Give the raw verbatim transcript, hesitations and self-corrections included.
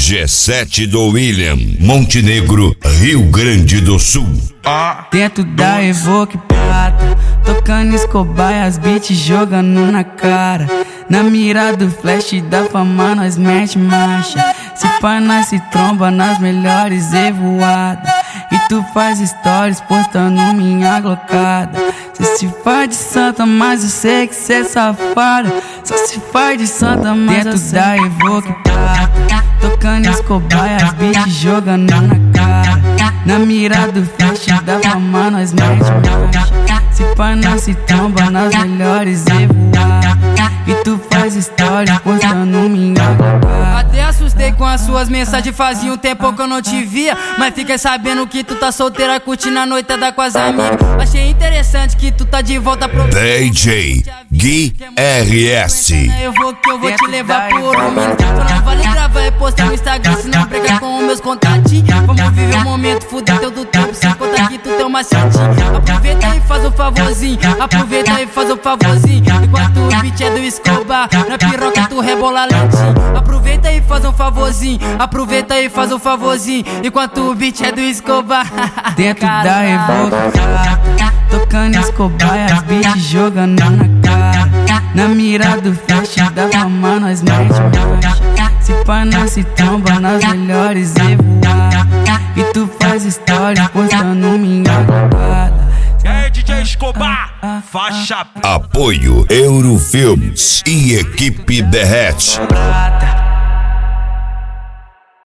G sete do William, Montenegro, Rio Grande do Sul. Dentro da Evoque prata, tocando Escobar e as beats jogando na cara. Na mira do flash da fama nós mete marcha. Se pá nós se tromba nas melhores evoadas. E tu faz stories postando minha glocada. Cê se faz de santa, mas eu sei que cê é safada. Só se faz de santa, mas dentro da Evoque prata, tocando Escobar e as beats jogando na cara. Na mira do flash da fama nós mete marcha. Se pá nós se tromba nas melhores evoadas. E tu faz stories postando minha glocada. Até assustei com as suas mensagens, fazia um tempo que eu não te via. Mas fiquei sabendo que tu tá solteira, curtindo a noitada com as amigas. Achei interessante que tu tá de volta pro D J Gui R S. Eu vou que eu vou te levar por um minuto. Só não vale gravar e postar no Instagram, se não brigar com os meus contatinhos. Vamos viver o momento, fuder teu do tempo, sem contar que tu tem uma macetinho. Aproveita e faz o favorzinho, aproveita e faz o favorzinho. Enquanto o beat é do Escobar, na piroca tu rebola lentinho. Aproveita e faz um favorzinho, aproveita e faz um favorzinho. Enquanto o beat é do Escobar. Dentro da Evoque prata, tocando Escobar e as beats jogando na cara. Na mira do flash da fama nós mete marcha. Se pá nós se tromba nas melhores evoadas. E tu faz stories postando minha glocada. É D J Escobar, faixa. Apoio Eurofilmes e Equipe Derrete. Prata,